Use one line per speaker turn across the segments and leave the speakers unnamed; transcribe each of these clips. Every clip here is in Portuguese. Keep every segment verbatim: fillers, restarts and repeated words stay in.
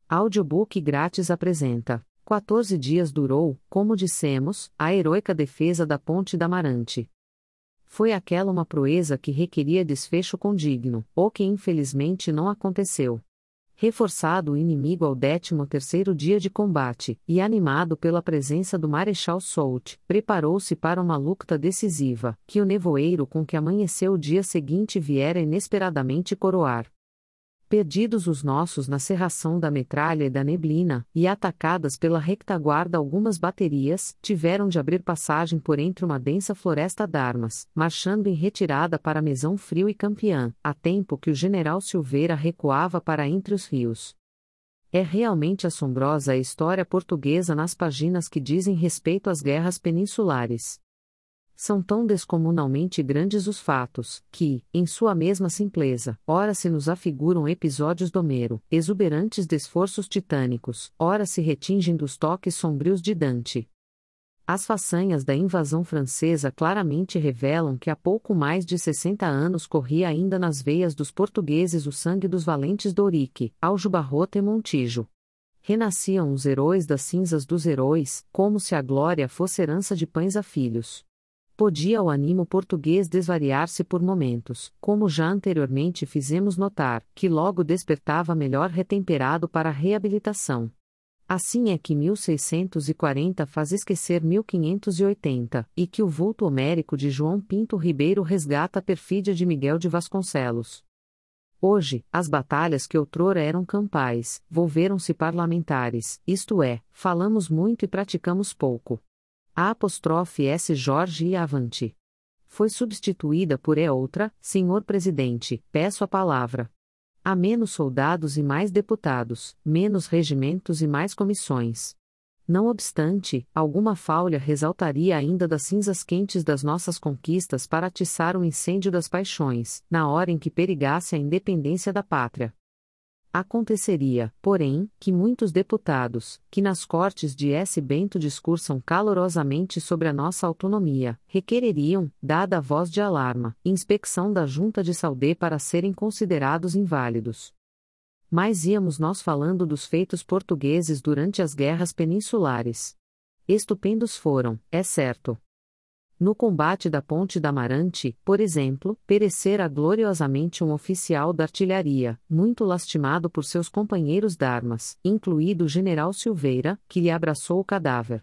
Audiobook grátis apresenta. quatorze dias durou, como dissemos, a heroica defesa da Ponte da Amarante. Foi aquela uma proeza que requeria desfecho condigno, ou que infelizmente não aconteceu. Reforçado o inimigo ao décimo terceiro dia de combate, e animado pela presença do Marechal Soult, preparou-se para uma luta decisiva, que o nevoeiro com que amanheceu o dia seguinte viera inesperadamente coroar. Perdidos os nossos na cerração da metralha e da neblina, e atacadas pela retaguarda algumas baterias, tiveram de abrir passagem por entre uma densa floresta d'armas, marchando em retirada para Mesão Frio e Campiã, a tempo que o general Silveira recuava para entre os rios. É realmente assombrosa a história portuguesa nas páginas que dizem respeito às guerras peninsulares. São tão descomunalmente grandes os fatos, que, em sua mesma simpleza, ora se nos afiguram episódios d'Homero, exuberantes de esforços titânicos, ora se retingem dos toques sombrios de Dante. As façanhas da invasão francesa claramente revelam que há pouco mais de sessenta anos corria ainda nas veias dos portugueses o sangue dos valentes Dorique, Aljubarrota e Montijo. Renasciam os heróis das cinzas dos heróis, como se a glória fosse herança de pães a filhos. Podia o ânimo português desvariar-se por momentos, como já anteriormente fizemos notar, que logo despertava melhor retemperado para a reabilitação. Assim é que mil seiscentos e quarenta faz esquecer mil quinhentos e oitenta, e que o vulto homérico de João Pinto Ribeiro resgata a perfídia de Miguel de Vasconcelos. Hoje, as batalhas que outrora eram campais, volveram-se parlamentares, isto é, falamos muito e praticamos pouco. A apóstrofe S. Jorge e avante. Foi substituída por E outra, senhor presidente, peço a palavra. Há menos soldados e mais deputados, menos regimentos e mais comissões. Não obstante, alguma faúlha resultaria ainda das cinzas quentes das nossas conquistas para atiçar o incêndio das paixões, na hora em que perigasse a independência da pátria. Aconteceria, porém, que muitos deputados, que nas cortes de S. Bento discursam calorosamente sobre a nossa autonomia, requereriam, dada a voz de alarma, inspeção da Junta de Saudé para serem considerados inválidos. Mas íamos nós falando dos feitos portugueses durante as guerras peninsulares. Estupendos foram, é certo. No combate da Ponte da Amarante, por exemplo, perecera gloriosamente um oficial da artilharia, muito lastimado por seus companheiros d'armas, incluído o general Silveira, que lhe abraçou o cadáver.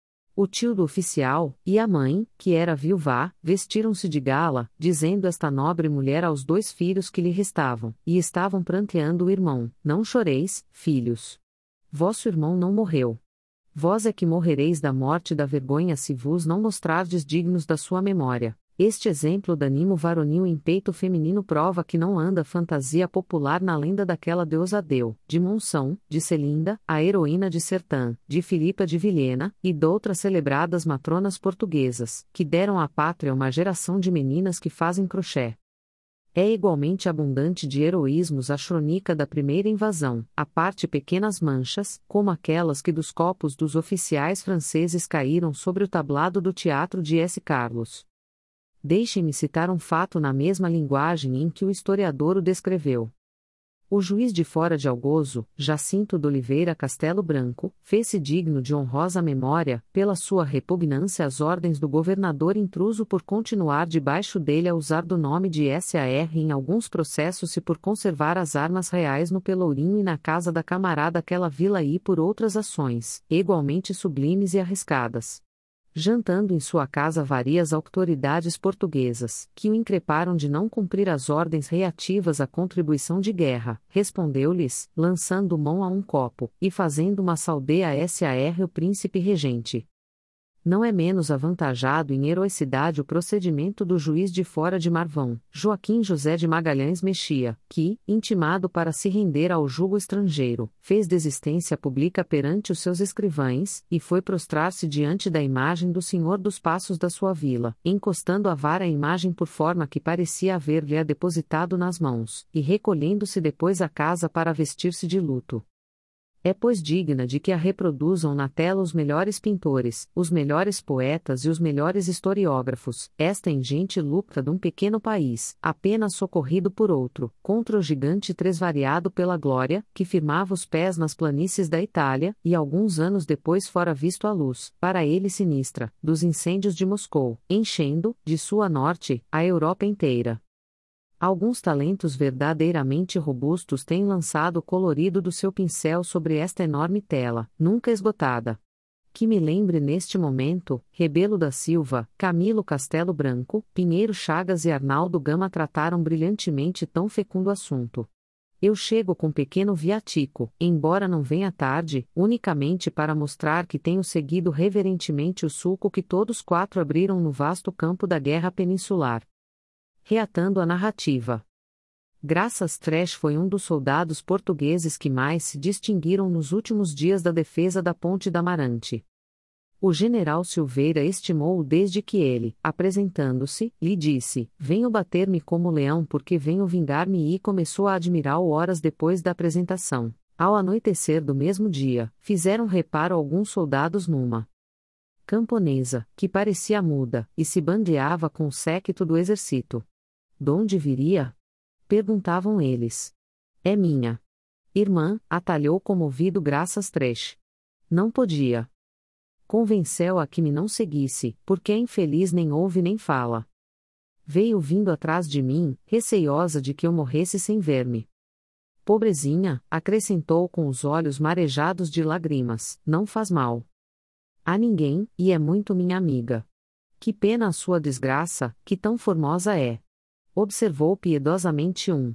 O tio do oficial, e a mãe, que era viúva, vestiram-se de gala, dizendo esta nobre mulher aos dois filhos que lhe restavam, e estavam pranteando o irmão: não choreis, filhos. Vosso irmão não morreu. Vós é que morrereis da morte e da vergonha se vos não mostrardes dignos da sua memória. Este exemplo d'ânimo varonil em peito feminino prova que não anda fantasia popular na lenda daquela deusa Deu, de Monção, de Celinda, a heroína de Sertã, de Filipa de Vilhena, e doutras celebradas matronas portuguesas, que deram à pátria uma geração de meninas que fazem crochê. É igualmente abundante de heroísmos a crônica da primeira invasão, a parte pequenas manchas, como aquelas que dos copos dos oficiais franceses caíram sobre o tablado do teatro de S. Carlos. Deixem-me citar um fato na mesma linguagem em que o historiador o descreveu. O juiz de Fora de Algozo, Jacinto de Oliveira Castelo Branco, fez-se digno de honrosa memória, pela sua repugnância às ordens do governador intruso por continuar debaixo dele a usar do nome de S A R em alguns processos e por conservar as armas reais no Pelourinho e na casa da camarada daquela vila e por outras ações, igualmente sublimes e arriscadas. Jantando em sua casa várias autoridades portuguesas, que o increparam de não cumprir as ordens reativas à contribuição de guerra, respondeu-lhes, lançando mão a um copo, e fazendo uma saudê a S A R o príncipe regente. Não é menos avantajado em heroicidade o procedimento do juiz de Fora de Marvão, Joaquim José de Magalhães Mexia, que, intimado para se render ao jugo estrangeiro, fez desistência pública perante os seus escrivães, e foi prostrar-se diante da imagem do senhor dos passos da sua vila, encostando a vara à imagem por forma que parecia haver-lhe-a depositado nas mãos, e recolhendo-se depois à casa para vestir-se de luto. É pois digna de que a reproduzam na tela os melhores pintores, os melhores poetas e os melhores historiógrafos, esta ingente luta de um pequeno país, apenas socorrido por outro, contra o gigante tresvariado pela glória, que firmava os pés nas planícies da Itália, e alguns anos depois fora visto à luz, para ele sinistra, dos incêndios de Moscou, enchendo, de sul a norte, a Europa inteira. Alguns talentos verdadeiramente robustos têm lançado o colorido do seu pincel sobre esta enorme tela, nunca esgotada. Que me lembre neste momento, Rebelo da Silva, Camilo Castelo Branco, Pinheiro Chagas e Arnaldo Gama trataram brilhantemente tão fecundo assunto. Eu chego com pequeno viatico, embora não venha tarde, unicamente para mostrar que tenho seguido reverentemente o sulco que todos quatro abriram no vasto campo da guerra peninsular. Reatando a narrativa. Graças Tresch foi um dos soldados portugueses que mais se distinguiram nos últimos dias da defesa da Ponte da Amarante. O general Silveira estimou-o desde que ele, apresentando-se, lhe disse: "Venho bater-me como leão porque venho vingar-me", e começou a admirá-lo horas depois da apresentação. Ao anoitecer do mesmo dia, fizeram reparo alguns soldados numa camponesa, que parecia muda, e se bandeava com o séquito do exército. "Donde viria?" perguntavam eles. "É minha irmã", atalhou comovido Graças Tresch. "Não podia. Convenceu-a que me não seguisse, porque é infeliz, nem ouve nem fala. Veio vindo atrás de mim, receiosa de que eu morresse sem ver-me. Pobrezinha", acrescentou com os olhos marejados de lágrimas, "não faz mal a ninguém, e é muito minha amiga. Que pena a sua desgraça, que tão formosa é", observou piedosamente um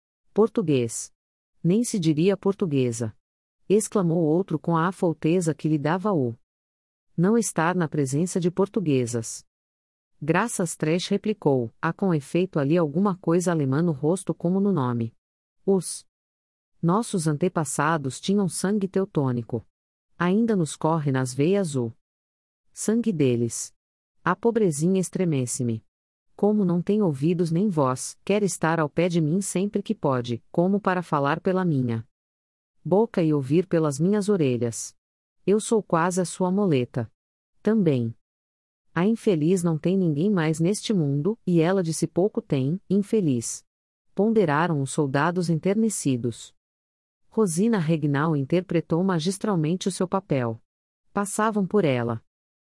português. "Nem se diria portuguesa", exclamou outro com a afouteza que lhe dava o não estar na presença de portuguesas. Graças Tresch replicou: "Há com efeito ali alguma coisa alemã no rosto como no nome. Os nossos antepassados tinham sangue teutônico. Ainda nos corre nas veias o sangue deles. A pobrezinha estremece-me. Como não tem ouvidos nem voz, quer estar ao pé de mim sempre que pode, como para falar pela minha boca e ouvir pelas minhas orelhas. Eu sou quase a sua moleta. Também. A infeliz não tem ninguém mais neste mundo, e ela de si pouco tem, infeliz." Ponderaram os soldados enternecidos. Rosina Regnal interpretou magistralmente o seu papel. Passavam por ela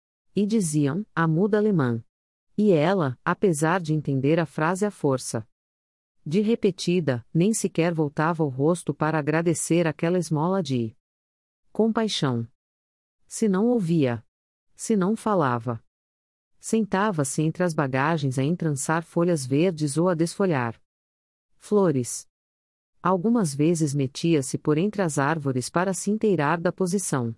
e diziam: "A muda alemã." E ela, apesar de entender a frase à força de repetida, nem sequer voltava o rosto para agradecer aquela esmola de compaixão. Se não ouvia, se não falava, sentava-se entre as bagagens a entrançar folhas verdes ou a desfolhar flores. Algumas vezes metia-se por entre as árvores para se inteirar da posição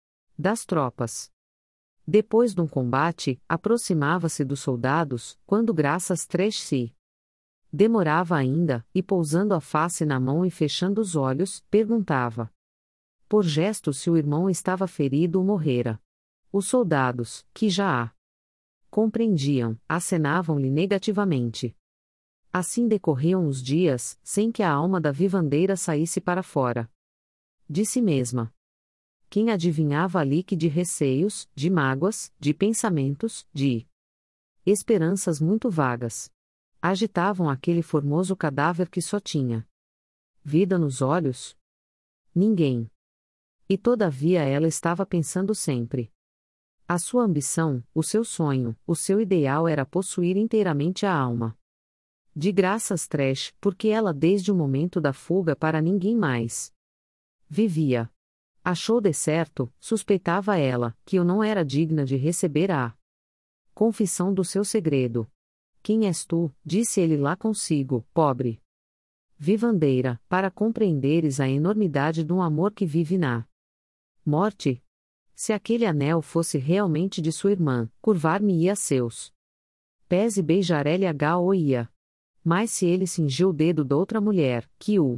das tropas. Depois de um combate, aproximava-se dos soldados, quando Graças Tresch se demorava ainda, e pousando a face na mão e fechando os olhos, perguntava por gesto se o irmão estava ferido ou morrera. Os soldados, que já a compreendiam, acenavam-lhe negativamente. Assim decorriam os dias, sem que a alma da vivandeira saísse para fora de si mesma. Quem adivinhava ali que de receios, de mágoas, de pensamentos, de esperanças muito vagas agitavam aquele formoso cadáver que só tinha vida nos olhos? Ninguém. E todavia ela estava pensando sempre. A sua ambição, o seu sonho, o seu ideal era possuir inteiramente a alma de Graças Tresch, porque ela desde o momento da fuga para ninguém mais vivia. Achou de certo, suspeitava ela, que eu não era digna de receber a confissão do seu segredo. "Quem és tu?", disse ele lá consigo, "pobre vivandeira, para compreenderes a enormidade de um amor que vive na morte? Se aquele anel fosse realmente de sua irmã, curvar-me-ia a seus pés e beijar-lhe-a-o-ia. Mas se ele cingiu o dedo doutra mulher, que o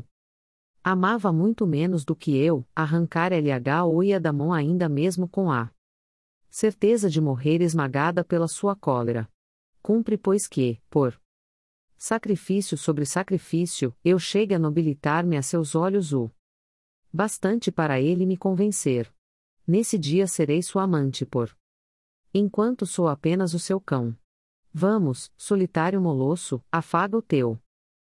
amava muito menos do que eu, arrancar-lhe-a-o-ia da mão ainda mesmo com a certeza de morrer esmagada pela sua cólera. Cumpre pois que, por sacrifício sobre sacrifício, eu chegue a nobilitar-me a seus olhos o Bastante para ele me convencer. Nesse dia serei sua amante por enquanto sou apenas o seu cão. Vamos, solitário molosso, afaga o teu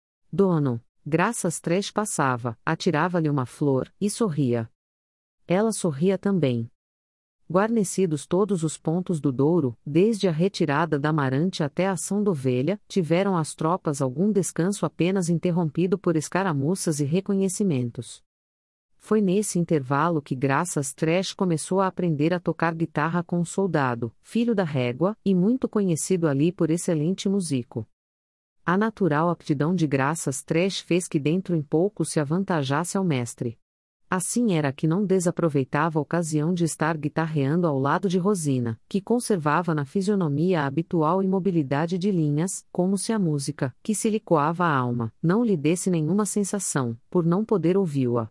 dono. Graças Tresh passava, atirava-lhe uma flor, e sorria. Ela sorria também. Guarnecidos todos os pontos do Douro, desde a retirada da Amarante até a ação da Ovelha, tiveram as tropas algum descanso apenas interrompido por escaramuças e reconhecimentos. Foi nesse intervalo que Graças Tresh começou a aprender a tocar guitarra com um soldado, filho da régua, e muito conhecido ali por excelente músico. A natural aptidão de Graças Tresh fez que dentro em pouco se avantajasse ao mestre. Assim era que não desaproveitava a ocasião de estar guitarreando ao lado de Rosina, que conservava na fisionomia a habitual imobilidade de linhas, como se a música, que se lhe coava a alma, não lhe desse nenhuma sensação, por não poder ouvi-la.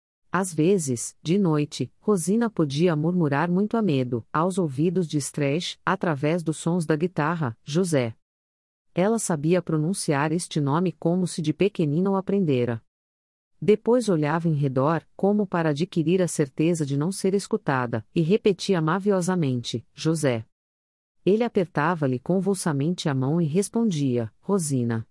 Às vezes, de noite, Rosina podia murmurar muito a medo, aos ouvidos de Tresh, através dos sons da guitarra, José. Ela sabia pronunciar este nome como se de pequenina o aprendera. Depois olhava em redor, como para adquirir a certeza de não ser escutada, e repetia maviosamente, José. Ele apertava-lhe convulsamente a mão e respondia, Rosina.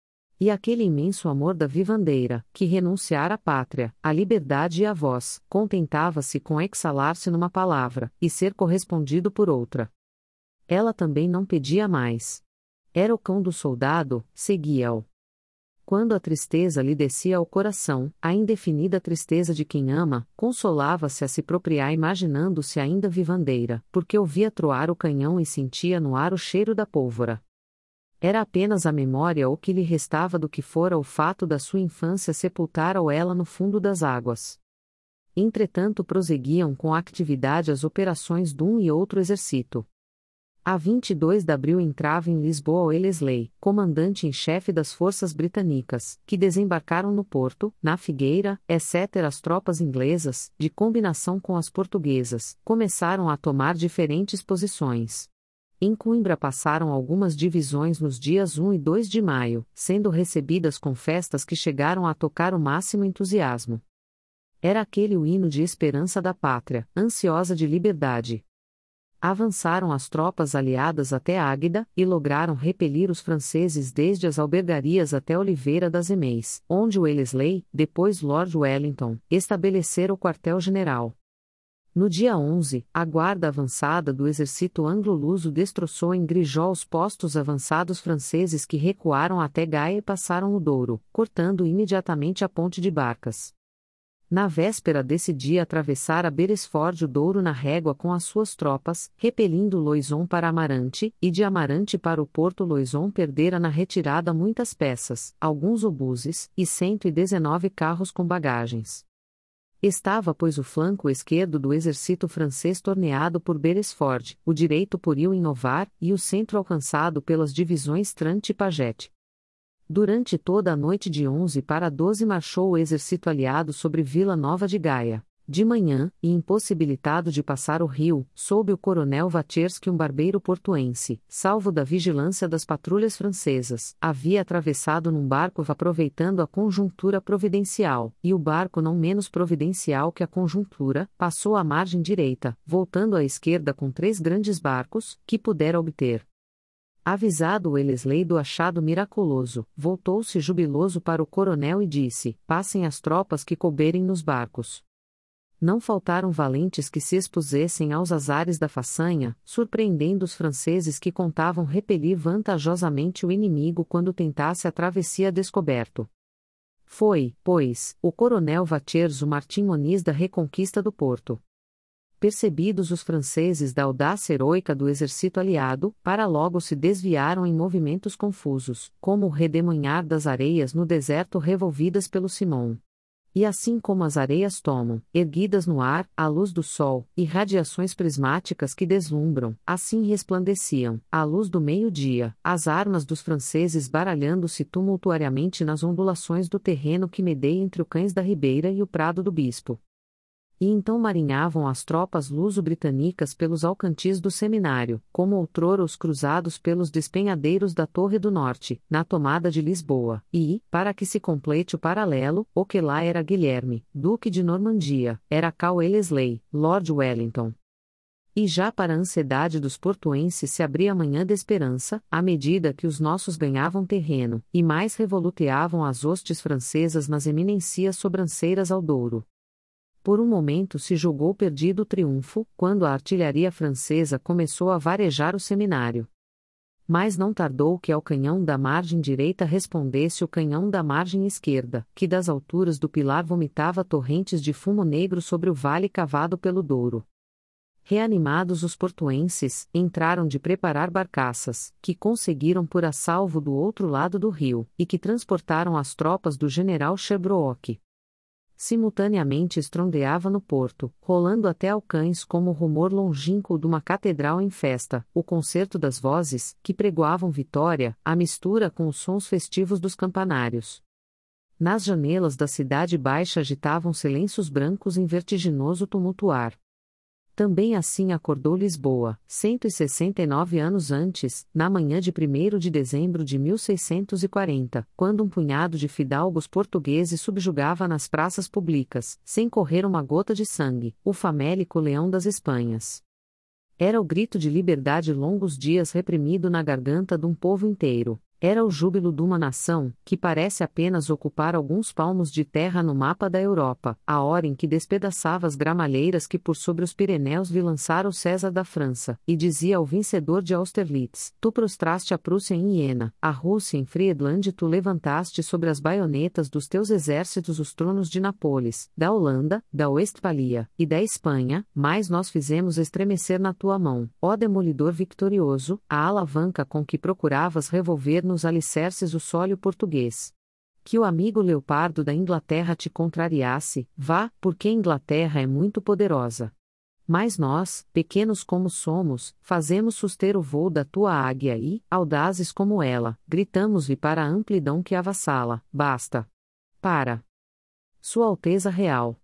E aquele imenso amor da vivandeira, que renunciara à pátria, à liberdade e à voz, contentava-se com exalar-se numa palavra, e ser correspondido por outra. Ela também não pedia mais. Era o cão do soldado, seguia-o. Quando a tristeza lhe descia ao coração, a indefinida tristeza de quem ama, consolava-se a se propriar imaginando-se ainda vivandeira, porque ouvia troar o canhão e sentia no ar o cheiro da pólvora. Era apenas a memória o que lhe restava do que fora o fato da sua infância sepultara-o ela no fundo das águas. Entretanto prosseguiam com atividade as operações de um e outro exército. A vinte e dois de abril entrava em Lisboa o Wellesley, comandante em chefe das forças britânicas, que desembarcaram no porto, na Figueira, etcétera. As tropas inglesas, de combinação com as portuguesas, começaram a tomar diferentes posições. Em Coimbra passaram algumas divisões nos dias um e dois de maio, sendo recebidas com festas que chegaram a tocar o máximo entusiasmo. Era aquele o hino de esperança da pátria, ansiosa de liberdade. Avançaram as tropas aliadas até Águeda, e lograram repelir os franceses desde as albergarias até Oliveira das Emeis, onde Wellesley, depois Lord Wellington, estabelecera o quartel-general. No dia onze, a guarda avançada do exército anglo-luso destroçou em Grijó os postos avançados franceses que recuaram até Gaia e passaram o Douro, cortando imediatamente a ponte de barcas. Na véspera desse dia atravessara Beresford o Douro na régua com as suas tropas, repelindo Loison para Amarante, e de Amarante para o Porto Loison perdera na retirada muitas peças, alguns obuses, e cento e dezenove carros com bagagens. Estava pois o flanco esquerdo do exército francês torneado por Beresford, o direito por Il em Ovar, e o centro alcançado pelas divisões Trant e Paget. Durante toda a noite de onze para doze marchou o exército aliado sobre Vila Nova de Gaia. De manhã, e impossibilitado de passar o rio, soube o coronel Vatiers que um barbeiro portuense, salvo da vigilância das patrulhas francesas, havia atravessado num barco aproveitando a conjuntura providencial, e o barco não menos providencial que a conjuntura, passou à margem direita, voltando à esquerda com três grandes barcos, que pudera obter. Avisado o Wellesley do achado miraculoso, voltou-se jubiloso para o coronel e disse, passem as tropas que couberem nos barcos. Não faltaram valentes que se expusessem aos azares da façanha, surpreendendo os franceses que contavam repelir vantajosamente o inimigo quando tentasse a travessia descoberto. Foi, pois, o coronel Vatiers o Martim Moniz da reconquista do porto. Percebidos os franceses da audácia heroica do exército aliado, para logo se desviaram em movimentos confusos, como o redemoinhar das areias no deserto revolvidas pelo Simão. E assim como as areias tomam, erguidas no ar, a luz do sol, e radiações prismáticas que deslumbram, assim resplandeciam, à luz do meio-dia, as armas dos franceses baralhando-se tumultuariamente nas ondulações do terreno que medeia entre o Cães da Ribeira e o Prado do Bispo. E então marinhavam as tropas luso-britânicas pelos alcantis do Seminário, como outrora os cruzados pelos despenhadeiros da Torre do Norte, na tomada de Lisboa, e, para que se complete o paralelo, o que lá era Guilherme, Duque de Normandia, era cá Wellesley, Lord Wellington. E já para a ansiedade dos portuenses se abria a manhã de esperança, à medida que os nossos ganhavam terreno, e mais revoluteavam as hostes francesas nas eminências sobranceiras ao Douro. Por um momento se julgou perdido o triunfo, quando a artilharia francesa começou a varejar o Seminário. Mas não tardou que ao canhão da margem direita respondesse o canhão da margem esquerda, que das alturas do Pilar vomitava torrentes de fumo negro sobre o vale cavado pelo Douro. Reanimados os portuenses, entraram de preparar barcaças, que conseguiram por a salvo do outro lado do rio, e que transportaram as tropas do general Sherbrooke. Simultaneamente estrondeava no porto, rolando até ao cães como o rumor longínquo de uma catedral em festa, o concerto das vozes, que pregoavam vitória, à mistura com os sons festivos dos campanários. Nas janelas da cidade baixa agitavam-se lenços brancos em vertiginoso tumultuar. Também assim acordou Lisboa, cento e sessenta e nove anos antes, na manhã de primeiro de dezembro de mil seiscentos e quarenta, quando um punhado de fidalgos portugueses subjugava nas praças públicas, sem correr uma gota de sangue, o famélico leão das Espanhas. Era o grito de liberdade longos dias reprimido na garganta de um povo inteiro. Era o júbilo de uma nação, que parece apenas ocupar alguns palmos de terra no mapa da Europa, a hora em que despedaçava as gramalheiras que por sobre os Pirineus vi lançar o César da França, e dizia ao vencedor de Austerlitz: Tu prostraste a Prússia em Iena, a Rússia em Friedland, tu levantaste sobre as baionetas dos teus exércitos os tronos de Nápoles, da Holanda, da Westfália, e da Espanha, mas nós fizemos estremecer na tua mão, ó demolidor vitorioso, a alavanca com que procuravas revolver nos alicerces o sólio português. Que o amigo leopardo da Inglaterra te contrariasse, vá, porque a Inglaterra é muito poderosa. Mas nós, pequenos como somos, fazemos suster o voo da tua águia e, audazes como ela, gritamos-lhe para a amplidão que avassala, basta. Para. Sua Alteza Real,